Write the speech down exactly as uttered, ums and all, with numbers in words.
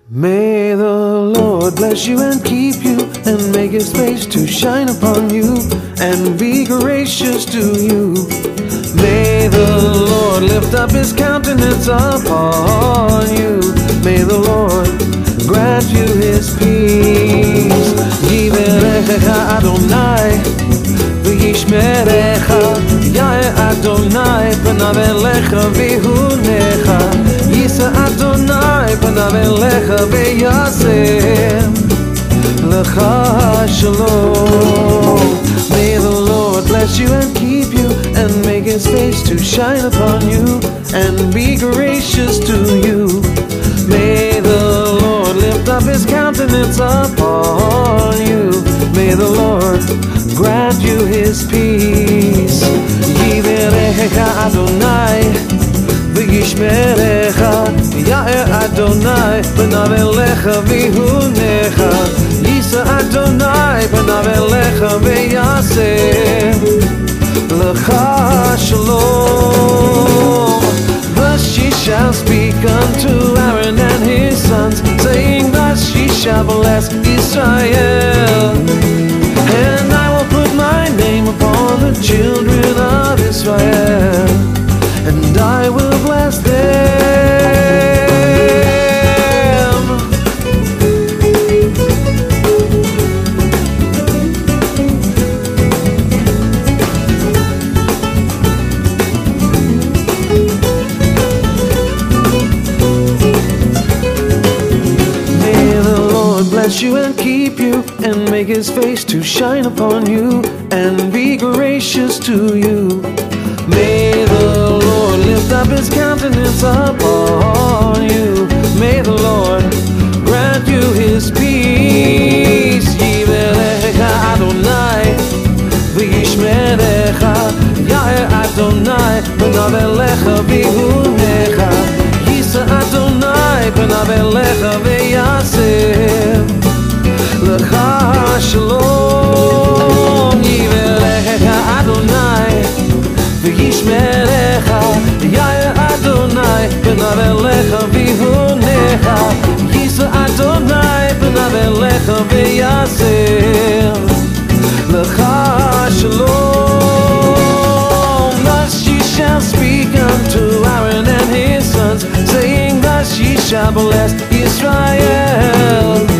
May the Lord bless you and keep you, and make His face to shine upon you, and be gracious to you. May the Lord lift up His countenance upon you. May the Lord grant you His peace. Yivarechecha Adonai v'yishmerecha, Yair Adonai panav elecha v'yihunecha, Yisa Adonai panav elecha v'yasem lecha shalom. May the Lord bless you and keep you, and make His face to shine upon you, and be gracious to you. May the Lord lift up His countenance upon you. May the Lord grant you His peace. Yivarechecha Adonai v'yishmerecha, Yair Adonai panav elecha v'yihunecha, Yisa Adonai panav elecha v'yasem lecha shalom. Thus ye shall speak unto Aaron and his sons, saying, thus ye shall bless Israel. And I will put my name upon the children of Israel, and I will bless them. Bless you and keep you, and make His face to shine upon you, and be gracious to you. May the Lord lift up His countenance upon you. May the Lord grant you His peace. Yivarechecha Adonai v'yishmerecha, Yair Adonai panav elecha v'yihunecha, Yisa Adonai panav elecha v'yasem lecha shalom. Yivarechecha Adonai v'yishmerecha, Yair Adonai panav elecha v'yihunecha, Yisa Adonai panav elecha v'yasem lecha shalom. Thus ye shall speak unto Aaron and his sons, saying, thus ye shall bless Israel.